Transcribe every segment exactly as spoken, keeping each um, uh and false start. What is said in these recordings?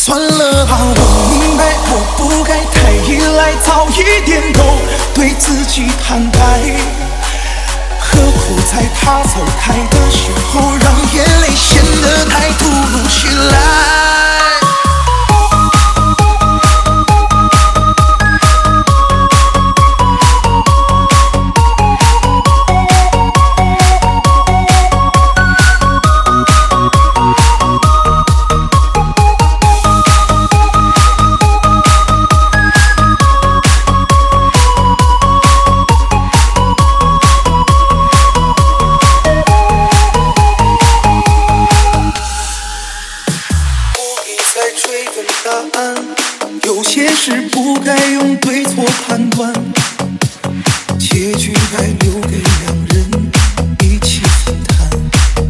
算了吧，我明白，我不该太依赖，早一点都对自己坦白。何苦在他走开的时候，让眼泪显得太突如其来？有些事不该用对错判断，结局该留给两人一起分担。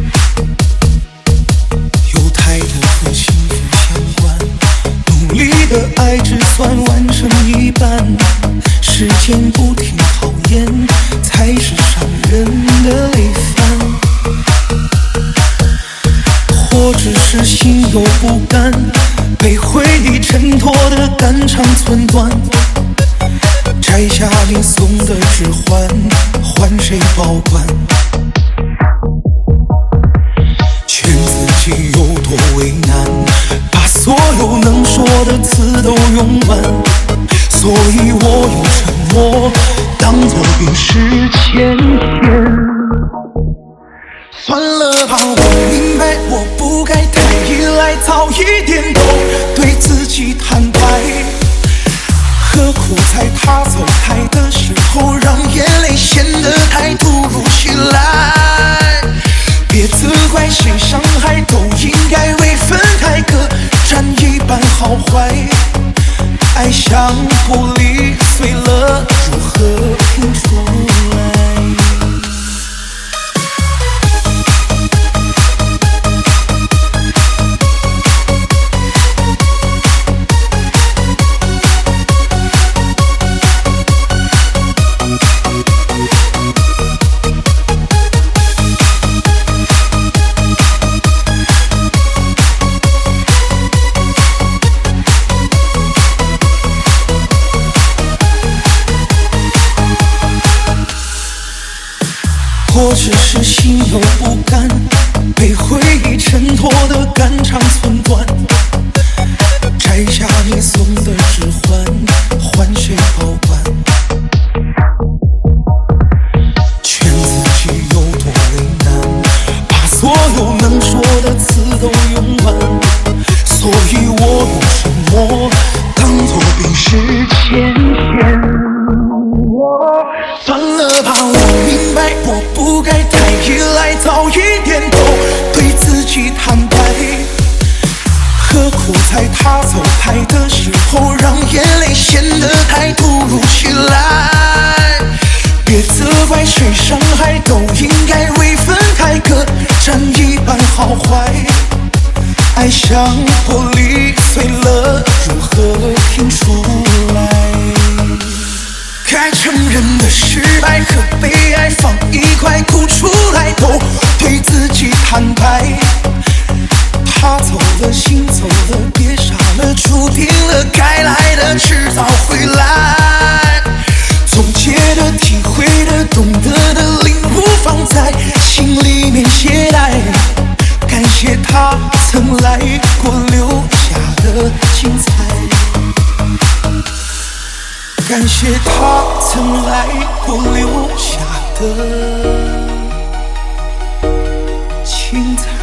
有太多和幸福相关，努力的爱只算完成一半，时间不停考验，才是伤人的累犯。或只是心有不甘，被回忆衬托的肝肠寸断，摘下你送的指环，换谁保管？劝自己有多为难，把所有能说的词都用完，所以我用沉默当作冰释前嫌。算了吧，我明白，我不该太依赖，早一点都对自己坦白。何苦在他走开的时候，让眼泪显得太突如其来？别责怪谁伤害，都应该为分开各占一半好坏。爱像玻璃碎了，如何拼出来？我只是心有不甘，被回忆衬托的肝肠寸断，摘下你送的指环，换谁保管？劝自己有多为难，把所有能说的词都用完，所以我用沉默当作冰释前嫌。算了吧，我明白，我不该太依赖，早一点都对自己坦白。何苦在他走开的时候，让眼泪显得太突如其来？别责怪谁伤害，都应该为分开各占一半好坏。爱像玻璃碎了，如何拼出来？该承认的失败和被爱放一块，哭出来都对自己坦白。他走了，心走了，别傻了，注定了，该来的迟早会来。总结的、体会的、懂得的、领悟放在心里面携带。感谢他曾来过，留下的精彩。感谢他曾来过，留下的精彩。